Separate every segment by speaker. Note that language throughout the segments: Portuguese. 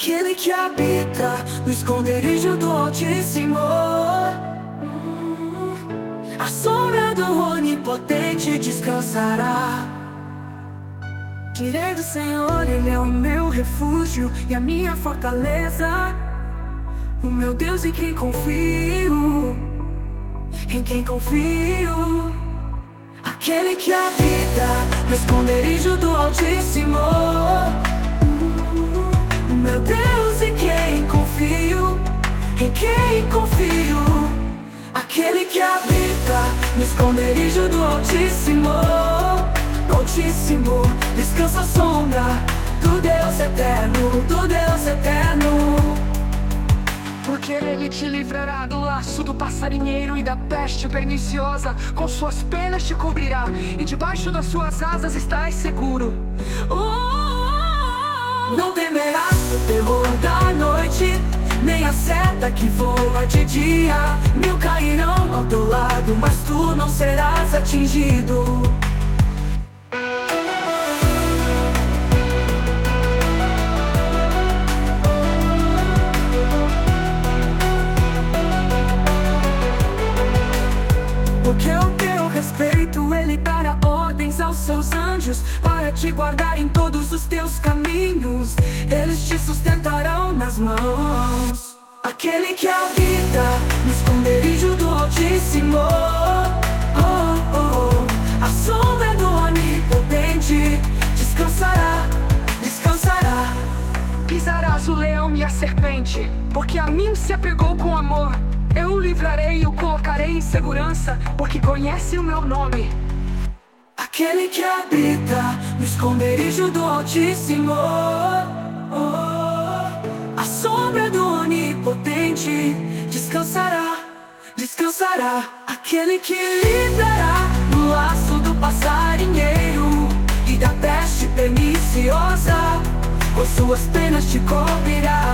Speaker 1: Aquele que habita no esconderijo do Altíssimo, a sombra do Onipotente descansará. Direi do Senhor, Ele é o meu refúgio e a minha fortaleza, o meu Deus em quem confio, em quem confio. Aquele que habita no esconderijo do Altíssimo, o meu Deus em quem confio, em quem confio. Aquele que habita no esconderijo do Altíssimo, Altíssimo, descansa a sombra do Deus eterno, do Deus eterno.
Speaker 2: Porque Ele te livrará do laço do passarinheiro e da peste perniciosa. Com suas penas te cobrirá e debaixo das suas asas estarás seguro.
Speaker 1: Não temerás o terror da noite, nem a seta que voa de dia. 1000 cairão ao teu lado, mas tu não serás atingido. Porque o teu respeito, Ele dará ordens aos seus anjos para te guardar em todos os teus caminhos. Eles te sustentarão nas mãos. Aquele que habita no esconderijo do Altíssimo, a sombra do Onipotente descansará, descansará.
Speaker 2: Pisarás o leão e a serpente, porque a mim se apegou com amor. Eu o livrarei e o colocarei em segurança, porque conhece o meu nome.
Speaker 1: Aquele que habita no esconderijo do Altíssimo, a sombra do Onipotente descansará, descansará. Aquele que livrará do laço do passarinheiro e da peste perniciosa, com suas penas te cobrirá.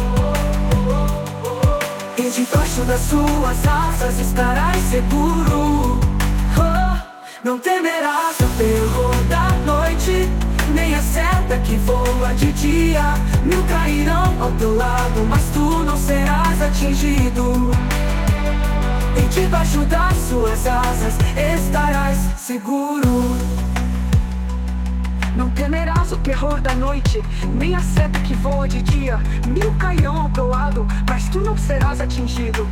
Speaker 1: E debaixo das suas asas estarás seguro. Não temerás o terror da noite, nem a seta que voa de dia. 1000 cairão ao teu lado, mas tu não serás atingido. E debaixo das suas asas estarás seguro.
Speaker 2: Não temerás o terror da noite, nem a seta que voa de dia. 1000 cairão ao teu lado, mas tu não serás atingido.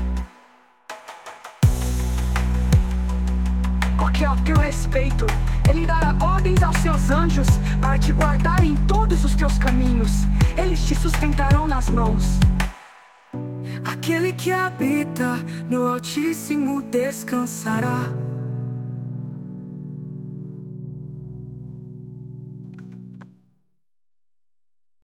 Speaker 2: Porque ao teu respeito, Ele dará ordens aos seus anjos para te guardar em todos os teus caminhos. Eles te sustentarão nas mãos.
Speaker 1: Aquele que habita no Altíssimo descansará.